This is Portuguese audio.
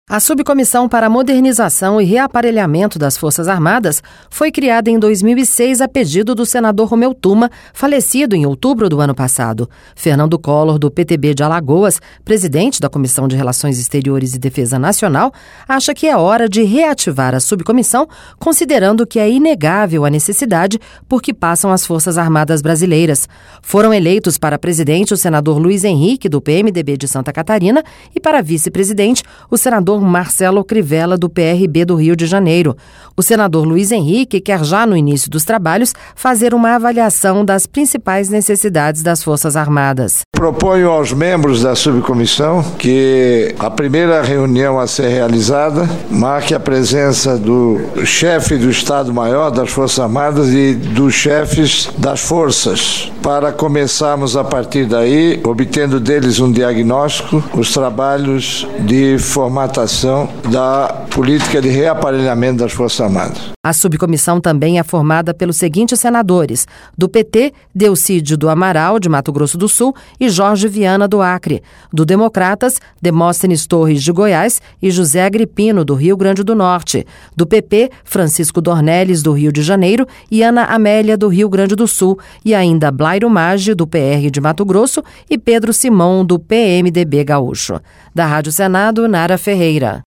A Subcomissão para a Modernização e Reaparelhamento das Forças Armadas foi criada em 2006 a pedido do senador Romeu Tuma, falecido em outubro do ano passado. Fernando Collor, do PTB de Alagoas, presidente da Comissão de Relações Exteriores e Defesa Nacional, acha que é hora de reativar a subcomissão, considerando que é inegável a necessidade por que passam as Forças Armadas brasileiras. Foram eleitos para presidente o senador Luiz Henrique, do PMDB de Santa Catarina, e para vice-presidente o senador Marcelo Crivella, do PRB do Rio de Janeiro. O senador Luiz Henrique quer já no início dos trabalhos fazer uma avaliação das principais necessidades das Forças Armadas. Proponho aos membros da subcomissão que a primeira reunião a ser realizada marque a presença do chefe do Estado-Maior das Forças Armadas e dos chefes das forças, para começarmos a partir daí, obtendo deles um diagnóstico, os trabalhos de formatação da política de reaparelhamento das Forças Armadas. A subcomissão também é formada pelos seguintes senadores: do PT, Delcídio do Amaral, de Mato Grosso do Sul, e Jorge Viana, do Acre; do Democratas, Demóstenes Torres, de Goiás, e José Agripino, do Rio Grande do Norte; do PP, Francisco Dornelles, do Rio de Janeiro, e Ana Amélia, do Rio Grande do Sul, e ainda Blairo Maggi, do PR de Mato Grosso, e Pedro Simão, do PMDB gaúcho. Da Rádio Senado, Nara Ferreira.